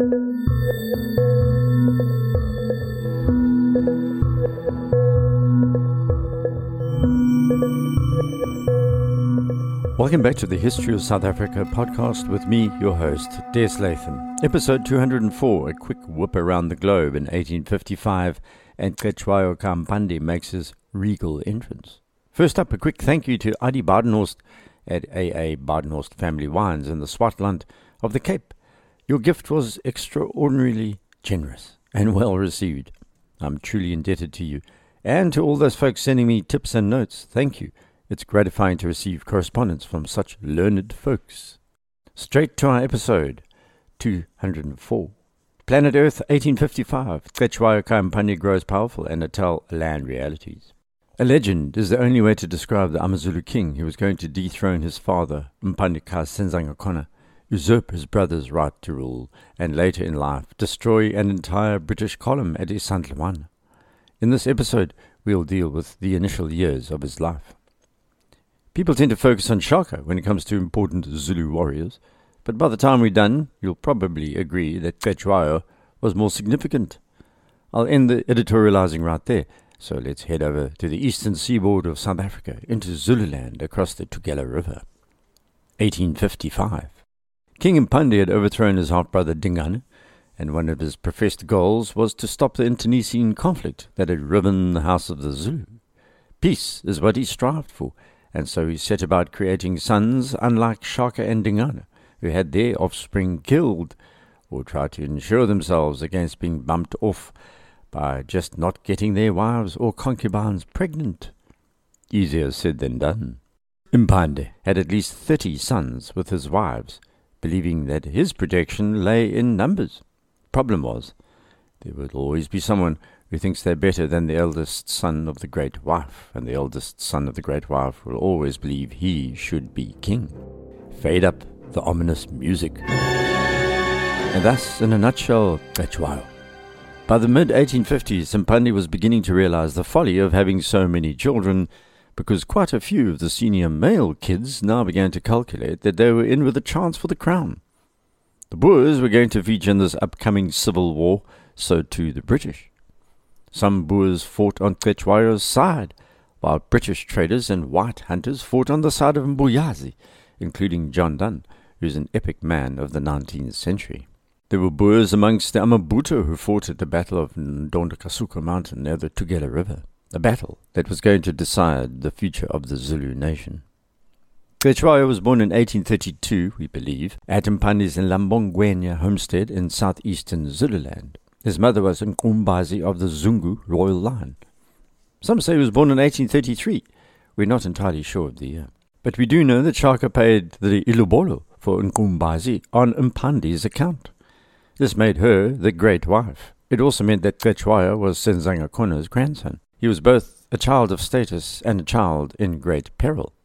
Welcome back to the History of South Africa podcast with me, your host, Des Latham. Episode 204, a quick whoop around the globe in 1855, and Cetshwayo ka Mpande makes his regal entrance. First up, a quick thank you to Adi Badenhorst at AA Badenhorst Family Wines in the Swartland of the Cape. Your gift was extraordinarily generous and well received. I'm truly indebted to you, and to all those folks sending me tips and notes. Thank you. It's gratifying to receive correspondence from such learned folks. Straight to our episode 204. Planet Earth, 1855. Cetshwayo ka Mpande grows powerful and Natal land realities. A legend is the only way to describe the Amazulu king who was going to dethrone his father, Mpande ka Senzangakona, usurp his brother's right to rule, and later in life destroy an entire British column at Isandlwana. In this episode, we'll deal with the initial years of his life. People tend to focus on Shaka when it comes to important Zulu warriors, but by the time we're done, you'll probably agree that Cetshwayo was more significant. I'll end the editorializing right there, so let's head over to the eastern seaboard of South Africa, into Zululand across the Tugela River. 1855. King Mpande had overthrown his half-brother Dingane, and one of his professed goals was to stop the internecine conflict that had riven the House of the Zulu. Peace is what he strived for, and so he set about creating sons unlike Shaka and Dingane, who had their offspring killed, or tried to ensure themselves against being bumped off by just not getting their wives or concubines pregnant. Easier said than done. Mpande had at least 30 sons with his wives, believing that his protection lay in numbers. Problem was, there would always be someone who thinks they're better than the eldest son of the great wife, and the eldest son of the great wife will always believe he should be king. Fade up the ominous music. And thus, in a nutshell, Cetshwayo. By the mid-1850s, Mpande was beginning to realize the folly of having so many children, because quite a few of the senior male kids now began to calculate that they were in with a chance for the crown. The Boers were going to feature in this upcoming civil war, so too the British. Some Boers fought on Cetshwayo's side, while British traders and white hunters fought on the side of Mbuyazi, including John Donne, who's an epic man of the 19th century. There were Boers amongst the Amabuto who fought at the Battle of Ndondokasuka Mountain near the Tugela River, a battle that was going to decide the future of the Zulu nation. Cetshwayo was born in 1832, we believe, at Mpande's Lambongwenya homestead in southeastern Zululand. His mother was Nkumbazi of the Zungu royal line. Some say he was born in 1833. We're not entirely sure of the year. But we do know that Shaka paid the ilobolo for Nkumbazi on Mpande's account. This made her the great wife. It also meant that Cetshwayo was Senzangakona's grandson. He was both a child of status and a child in great peril.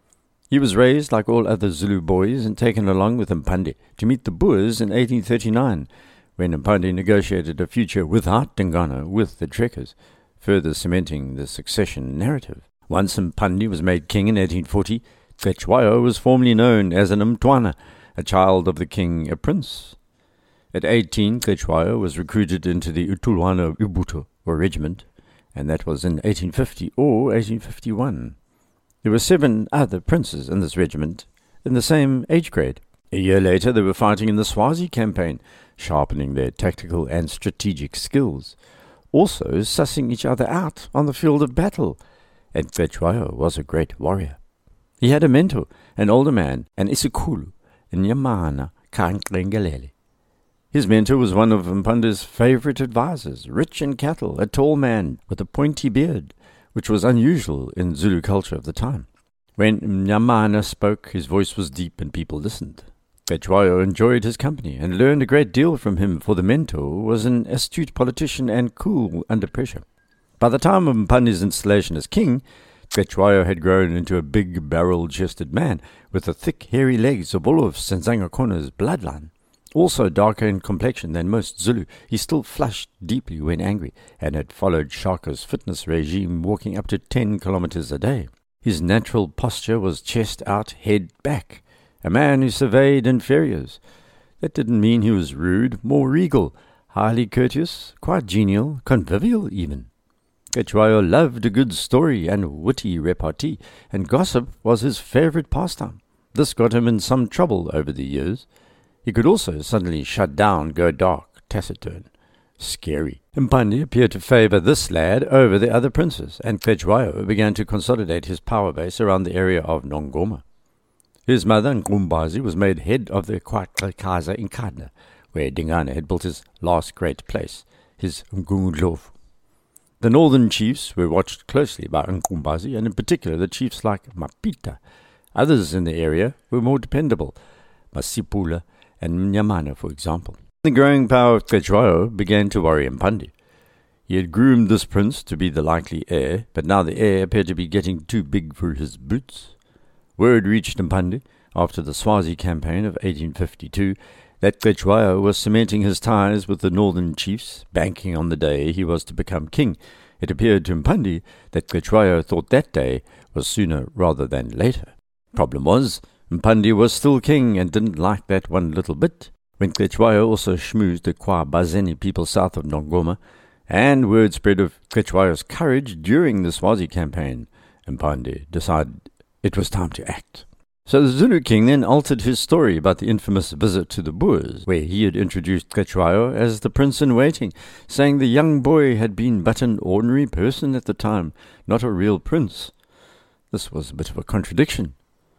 He was raised like all other Zulu boys and taken along with Mpande to meet the Boers in 1839, when Mpande negotiated a future without Dingane with the Trekkers, further cementing the succession narrative. Once Mpande was made king in 1840, Cetshwayo was formerly known as an Mtwana, a child of the king, a prince. At 18, Cetshwayo was recruited into the Utulwana Ubuto, or regiment, and that was in 1850 or 1851. There were 7 other princes in this regiment in the same age grade. A year later, they were fighting in the Swazi campaign, sharpening their tactical and strategic skills, also sussing each other out on the field of battle, and Cetshwayo was a great warrior. He had a mentor, an older man, an isikhulu, Nyamana Kanklengelele. His mentor was one of Mpande's favorite advisors, rich in cattle, a tall man with a pointy beard, which was unusual in Zulu culture of the time. When Nyamana spoke, his voice was deep and people listened. Cetshwayo enjoyed his company and learned a great deal from him, for the mentor was an astute politician and cool under pressure. By the time of Mpande's installation as king, Cetshwayo had grown into a big barrel-chested man with the thick, hairy legs of all of Senzangakona's bloodline. Also darker in complexion than most Zulu, he still flushed deeply when angry and had followed Shaka's fitness regime, walking up to 10 kilometers a day. His natural posture was chest out, head back, a man who surveyed inferiors. That didn't mean he was rude, more regal, highly courteous, quite genial, convivial even. Cetshwayo loved a good story and witty repartee, and gossip was his favourite pastime. This got him in some trouble over the years. He could also suddenly shut down, go dark, taciturn. Scary. Mpande appeared to favour this lad over the other princes, and Cetshwayo began to consolidate his power base around the area of Nongoma. His mother, Nkumbazi, was made head of the KwaXekaza in Kadna, where Dingane had built his last great place, his Mgungundlovu. The northern chiefs were watched closely by Nkumbazi, and in particular the chiefs like Mapita. Others in the area were more dependable, Masipula and Mnyamana, for example. The growing power of Cetshwayo began to worry Mpande. He had groomed this prince to be the likely heir, but now the heir appeared to be getting too big for his boots. Word reached Mpande, after the Swazi campaign of 1852, that Cetshwayo was cementing his ties with the northern chiefs, banking on the day he was to become king. It appeared to Mpande that Cetshwayo thought that day was sooner rather than later. Problem was, Mpande was still king and didn't like that one little bit. When Cetshwayo also schmoozed the KwaBazeni people south of Nongoma, and word spread of Cetshwayo's courage during the Swazi campaign, Mpande decided it was time to act. So the Zulu king then altered his story about the infamous visit to the Boers, where he had introduced Cetshwayo as the prince-in-waiting, saying the young boy had been but an ordinary person at the time, not a real prince. This was a bit of a contradiction.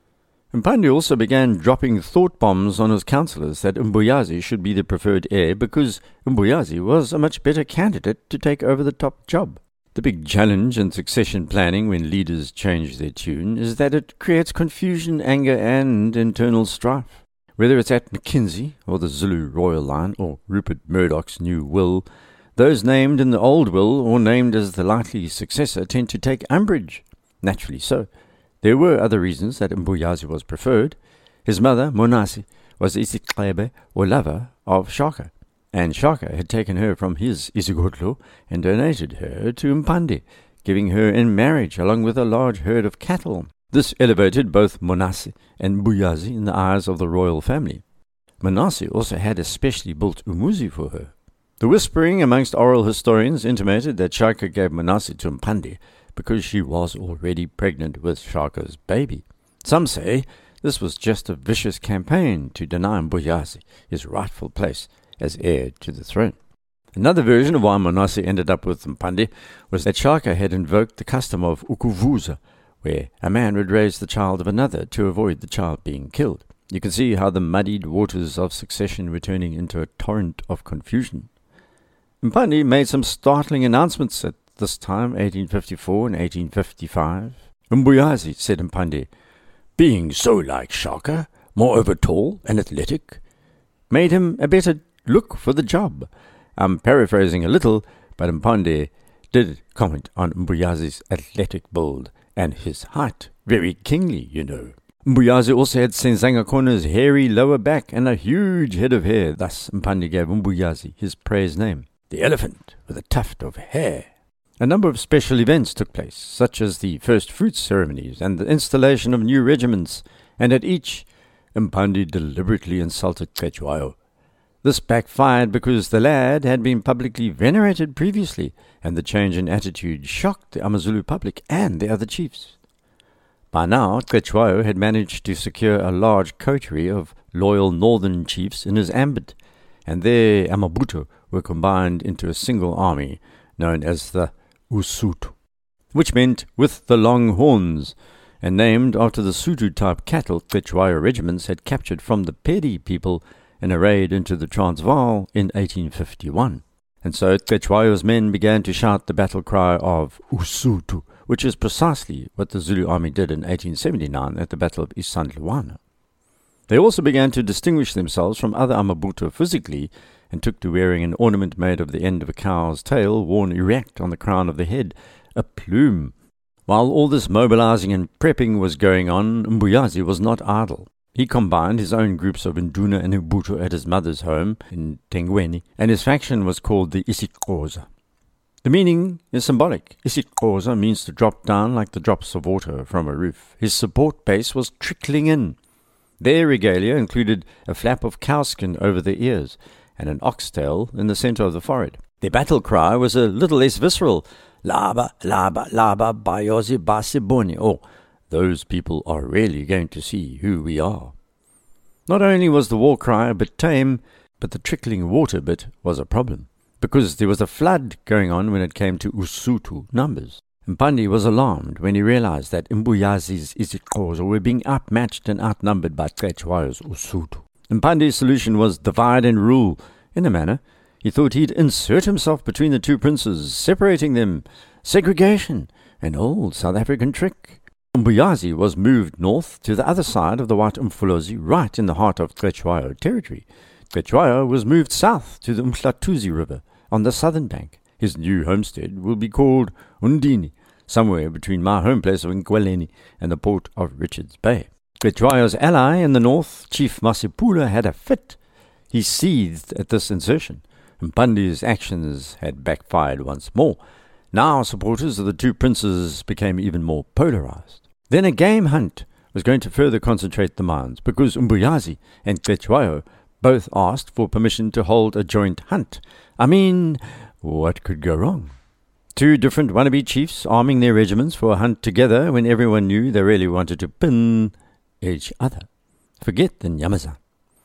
Mpande also began dropping thought bombs on his councillors that Mbuyazi should be the preferred heir because Mbuyazi was a much better candidate to take over the top job. The big challenge in succession planning when leaders change their tune is that it creates confusion, anger, and internal strife. Whether it's at Mackenzie, or the Zulu royal line, or Rupert Murdoch's new will, those named in the old will or named as the likely successor tend to take umbrage. Naturally so. There were other reasons that Mbuyazi was preferred. His mother, Monasi, was isiXebe, or lover, of Shaka, and Shaka had taken her from his isigodlo and donated her to Mpande, giving her in marriage along with a large herd of cattle. This elevated both Monasi and Mbuyazi in the eyes of the royal family. Monasi also had a specially built umuzi for her. The whispering amongst oral historians intimated that Shaka gave Monasi to Mpande because she was already pregnant with Shaka's baby. Some say this was just a vicious campaign to deny Mbuyazi his rightful place as heir to the throne. Another version of why Monasi ended up with Mpande was that Shaka had invoked the custom of ukuvuza, where a man would raise the child of another to avoid the child being killed. You can see how the muddied waters of succession were turning into a torrent of confusion. Mpande made some startling announcements at this time, 1854 and 1855. Mbuyazi, said Mpande, being so like Shaka, moreover tall and athletic, made him a better look for the job. I'm paraphrasing a little, but Mpande did comment on Mbuyazi's athletic build and his height. Very kingly, you know. Mbuyazi also had Senzangakona's hairy lower back and a huge head of hair. Thus Mpande gave Mbuyazi his praise name, the elephant with a tuft of hair. A number of special events took place, such as the first fruits ceremonies and the installation of new regiments, and at each Mpande deliberately insulted Cetshwayo. This backfired because the lad had been publicly venerated previously, and the change in attitude shocked the Amazulu public and the other chiefs. By now, Cetshwayo had managed to secure a large coterie of loyal northern chiefs in his ambit, and their Amabuto were combined into a single army known as the Usutu, which meant with the long horns, and named after the Sutu-type cattle Cetshwayo regiments had captured from the Pedi people in a raid into the Transvaal in 1851. And so Cetshwayo's men began to shout the battle cry of Usutu, which is precisely what the Zulu army did in 1879 at the Battle of Isandlwana. They also began to distinguish themselves from other Amabuto physically, and took to wearing an ornament made of the end of a cow's tail worn erect on the crown of the head, a plume. While all this mobilizing and prepping was going on, Mbuyazi was not idle. He combined his own groups of Nduna and Ubuto at his mother's home in Tengweni, and his faction was called the isiXhosa. The meaning is symbolic. isiXhosa means to drop down like the drops of water from a roof. His support base was trickling in. Their regalia included a flap of cowskin over their ears and an oxtail in the center of the forehead. Their battle cry was a little less visceral, Laba, Laba, Laba, Bayozi, Basiboni, or those people are really going to see who we are. Not only was the war cry a bit tame, but the trickling water bit was a problem, because there was a flood going on when it came to Usuthu numbers. Mpande was alarmed when he realized that Mbuyazi's isiXhosa were being outmatched and outnumbered by Cetshwayo's Usuthu. Mpande's solution was divide and rule. In a manner, he thought he'd insert himself between the two princes, separating them. Segregation, an old South African trick. Mbuyazi was moved north to the other side of the White Umfolozi, right in the heart of Cetshwayo territory. Cetshwayo was moved south to the Umhlatuzi River on the southern bank. His new homestead will be called Undini, somewhere between my home place of Nkweleni and the port of Richards Bay. Cetshwayo's ally in the north, Chief Masipula, had a fit. He seethed at this insertion. Mpande's actions had backfired once more. Now supporters of the two princes became even more polarized. Then a game hunt was going to further concentrate the minds, because Mbuyazi and Cetshwayo both asked for permission to hold a joint hunt. I mean, what could go wrong? Two different wannabe chiefs arming their regiments for a hunt together when everyone knew they really wanted to pin each other. Forget the Nyamazan.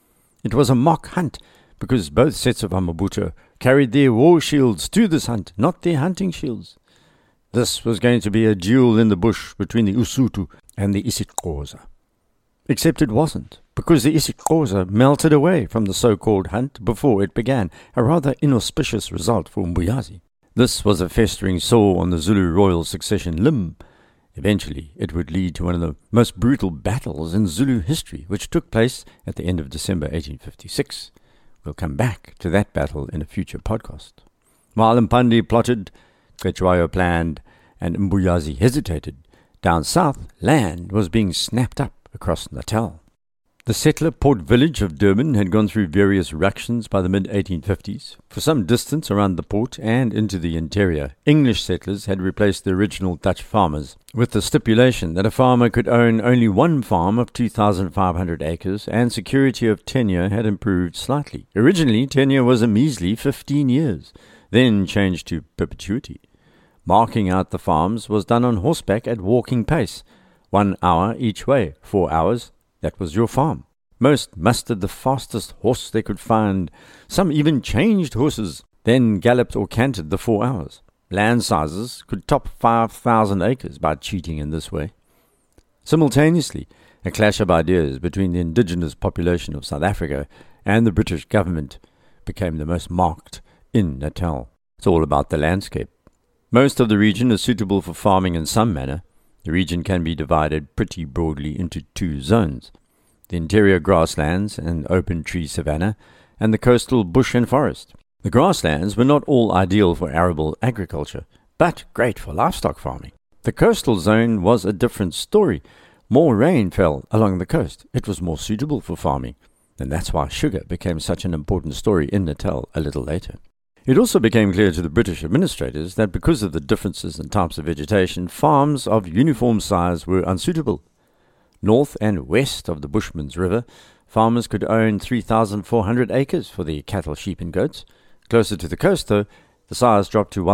It was a mock hunt, because both sets of Amabuto carried their war shields to this hunt, not their hunting shields. This was going to be a duel in the bush between the Usuthu and the isiXhosa. Except it wasn't, because the isiXhosa melted away from the so-called hunt before it began, a rather inauspicious result for Mbuyazi. This was a festering sore on the Zulu royal succession limb. Eventually, it would lead to one of the most brutal battles in Zulu history, which took place at the end of December 1856. We'll come back to that battle in a future podcast. While Mpande plotted, Cetshwayo planned, and Mbuyazi hesitated, down south, land was being snapped up across Natal. The settler port village of Durban had gone through various ructions by the mid-1850s. For some distance around the port and into the interior, English settlers had replaced the original Dutch farmers, with the stipulation that a farmer could own only one farm of 2,500 acres, and security of tenure had improved slightly. Originally, tenure was a measly 15 years, then changed to perpetuity. Marking out the farms was done on horseback at walking pace, 1 hour each way, 4 hours. That was your farm. Most mustered the fastest horse they could find. Some even changed horses, then galloped or cantered the 4 hours. Land sizes could top 5,000 acres by cheating in this way. Simultaneously, a clash of ideas between the indigenous population of South Africa and the British government became the most marked in Natal. It's all about the landscape. Most of the region is suitable for farming in some manner. The region can be divided pretty broadly into two zones: the interior grasslands and open tree savanna, and the coastal bush and forest. The grasslands were not all ideal for arable agriculture, but great for livestock farming. The coastal zone was a different story. More rain fell along the coast. It was more suitable for farming, and that's why sugar became such an important story in Natal a little later. It also became clear to the British administrators that because of the differences in types of vegetation, farms of uniform size were unsuitable. North and west of the Bushman's River, farmers could own 3,400 acres for their cattle, sheep and goats. Closer to the coast, though, the size dropped to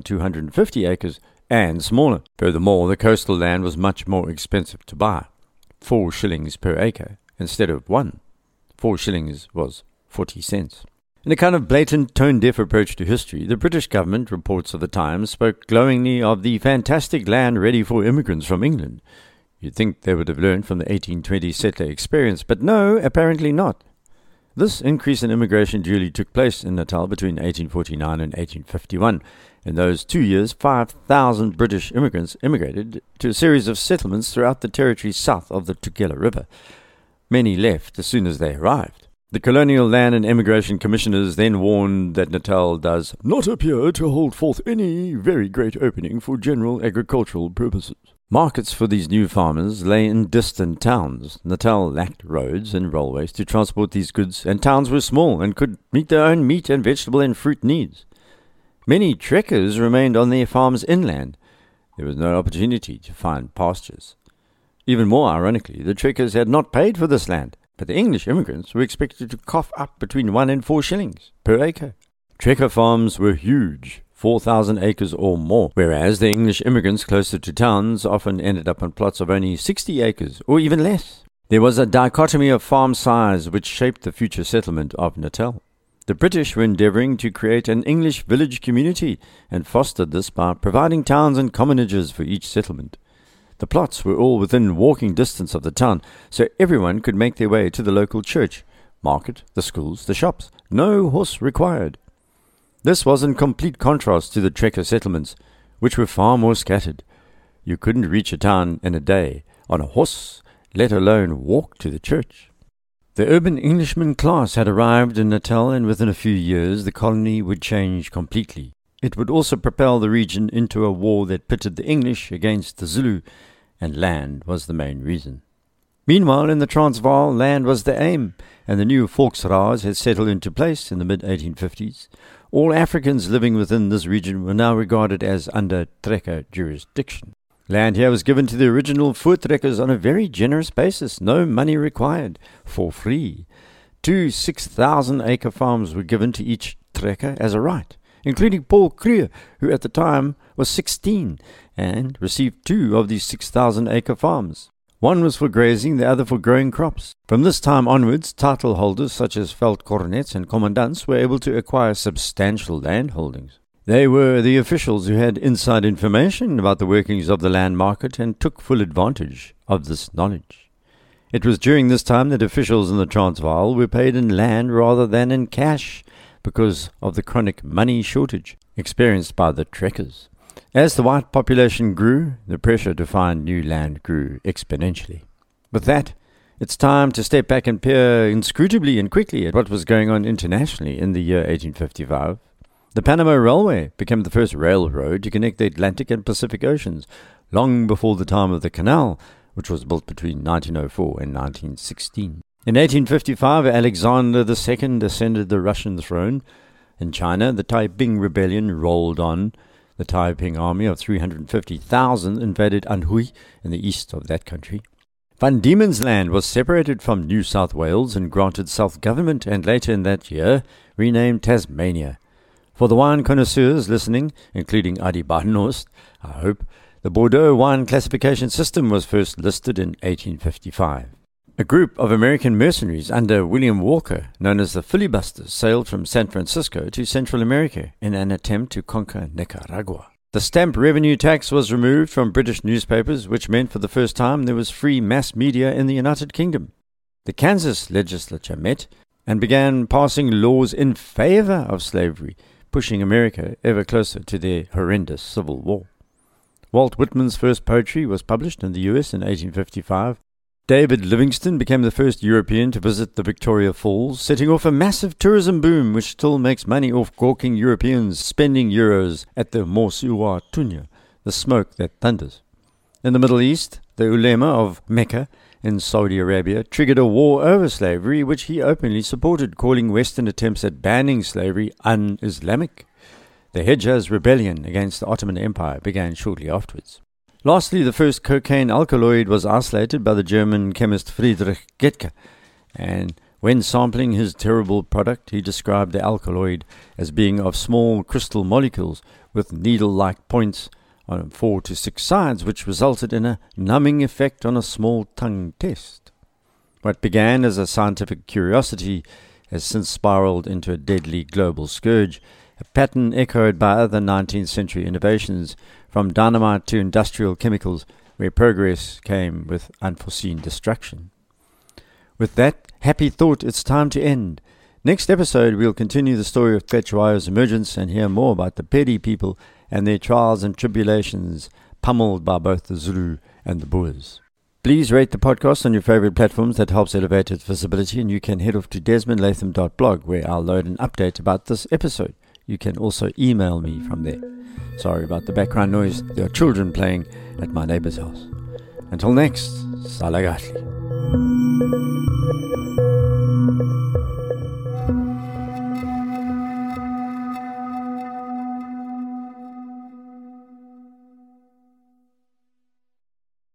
1,250 acres and smaller. Furthermore, the coastal land was much more expensive to buy, 4 shillings per acre instead of 1. 4 shillings was 40 cents. In a kind of blatant, tone-deaf approach to history, the British government, reports of the Times, spoke glowingly of the fantastic land ready for immigrants from England. You'd think they would have learned from the 1820 settler experience, but no, apparently not. This increase in immigration duly took place in Natal between 1849 and 1851. In those 2 years, 5,000 British immigrants immigrated to a series of settlements throughout the territory south of the Tugela River. Many left as soon as they arrived. The Colonial Land and Immigration Commissioners then warned that Natal does not appear to hold forth any very great opening for general agricultural purposes. Markets for these new farmers lay in distant towns. Natal lacked roads and railways to transport these goods, and towns were small and could meet their own meat and vegetable and fruit needs. Many trekkers remained on their farms inland. There was no opportunity to find pastures. Even more ironically, the trekkers had not paid for this land, but the English immigrants were expected to cough up between 1 and 4 shillings per acre. Trekker farms were huge, 4,000 acres or more, whereas the English immigrants closer to towns often ended up on plots of only 60 acres or even less. There was a dichotomy of farm size which shaped the future settlement of Natal. The British were endeavouring to create an English village community and fostered this by providing towns and commonages for each settlement. The plots were all within walking distance of the town, so everyone could make their way to the local church, market, the schools, the shops. No horse required. This was in complete contrast to the trekker settlements, which were far more scattered. You couldn't reach a town in a day on a horse, let alone walk to the church. The urban Englishman class had arrived in Natal, and within a few years the colony would change completely. It would also propel the region into a war that pitted the English against the Zulu, and land was the main reason. Meanwhile, in the Transvaal, land was the aim, and the new Volksraad had settled into place in the mid-1850s. All Africans living within this region were now regarded as under trekker jurisdiction. Land here was given to the original voortrekkers on a very generous basis, no money required, for free. 2 6,000-acre farms were given to each trekker as a right, including Paul Kruger, who at the time was 16, and received 2 of these 6,000-acre farms. One was for grazing, the other for growing crops. From this time onwards, title holders such as veldkornets and commandants were able to acquire substantial land holdings. They were the officials who had inside information about the workings of the land market and took full advantage of this knowledge. It was during this time that officials in the Transvaal were paid in land rather than in cash because of the chronic money shortage experienced by the trekkers. As the white population grew, the pressure to find new land grew exponentially. With that, it's time to step back and peer inscrutably and quickly at what was going on internationally in the year 1855. The Panama Railway became the first railroad to connect the Atlantic and Pacific Oceans, long before the time of the canal, which was built between 1904 and 1916. In 1855, Alexander II ascended the Russian throne. In China, the Taiping Rebellion rolled on. The Taiping army of 350,000 invaded Anhui in the east of that country. Van Diemen's Land was separated from New South Wales and granted self-government, and later in that year renamed Tasmania. For the wine connoisseurs listening, including Adi Barnhorst, I hope, the Bordeaux wine classification system was first listed in 1855. A group of American mercenaries under William Walker, known as the Filibusters, sailed from San Francisco to Central America in an attempt to conquer Nicaragua. The stamp revenue tax was removed from British newspapers, which meant for the first time there was free mass media in the United Kingdom. The Kansas legislature met and began passing laws in favor of slavery, pushing America ever closer to their horrendous civil war. Walt Whitman's first poetry was published in the US in 1855. David Livingstone became the first European to visit the Victoria Falls, setting off a massive tourism boom which still makes money off gawking Europeans spending euros at the Mosuwa Tunya, the smoke that thunders. In the Middle East, the ulema of Mecca in Saudi Arabia triggered a war over slavery, which he openly supported, calling Western attempts at banning slavery un-Islamic. The Hejaz rebellion against the Ottoman Empire began shortly afterwards. Lastly, the first cocaine alkaloid was isolated by the German chemist Friedrich Getke, and when sampling his terrible product, he described the alkaloid as being of small crystal molecules with needle-like points on 4 to 6 sides, which resulted in a numbing effect on a small tongue test. What began as a scientific curiosity has since spiraled into a deadly global scourge, a pattern echoed by other 19th century innovations, from dynamite to industrial chemicals, where progress came with unforeseen destruction. With that happy thought, it's time to end. Next episode, we'll continue the story of Cetshwayo's emergence and hear more about the Pedi people and their trials and tribulations, pummeled by both the Zulu and the Boers. Please rate the podcast on your favorite platforms. That helps elevate its visibility, and you can head off to desmondlatham.blog, where I'll load an update about this episode. You can also email me from there. Sorry about the background noise. There are children playing at my neighbor's house. Until next, Salagatli.